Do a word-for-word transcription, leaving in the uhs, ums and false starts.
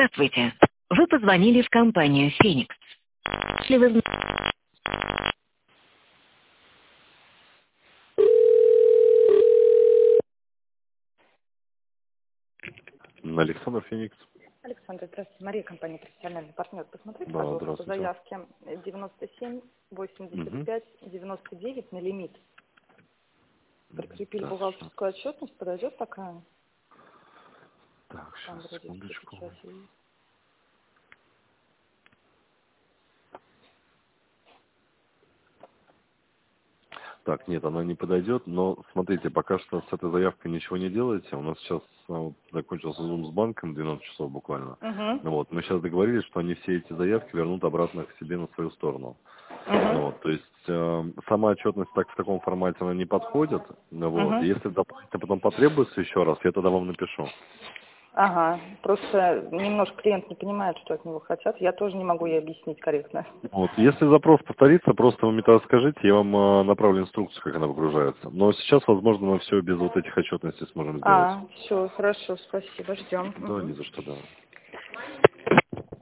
Здравствуйте. Вы позвонили в компанию «Феникс». Если вы... зн- Александр Феникс. Александр, здравствуйте. Мария, компания «Профессиональный партнер». Посмотрите, Да, пожалуйста, по здравствуйте. заявке девяносто семь восемьдесят Угу. пять девяносто девять на лимит. Прикрепили Так, сейчас. бухгалтерскую отчетность, подойдет такая? Так, Там сейчас, вроде все секундочку. печати есть. Так, нет, она не подойдет, но смотрите, пока что с этой заявкой ничего не делаете. У нас сейчас а, вот, закончился зум с банком, двенадцать часов буквально. Угу. Ну вот, мы сейчас договорились, что они все эти заявки вернут обратно к себе на свою сторону. Ну Угу. вот, то есть э, сама отчетность так в таком формате она не подходит. Ну вот, Угу. если дополнительно потом потребуется еще раз, я тогда вам напишу. Ага, просто немножко клиент не понимает, что от него хотят. Я тоже не могу ей объяснить корректно. Вот, если запрос повторится, просто вы мне тогда скажите, я вам э, направлю инструкцию, как она выгружается. Но сейчас, возможно, мы все без вот этих отчетностей сможем сделать. А, все, хорошо, спасибо, ждем. Да, Угу. ни за что, да.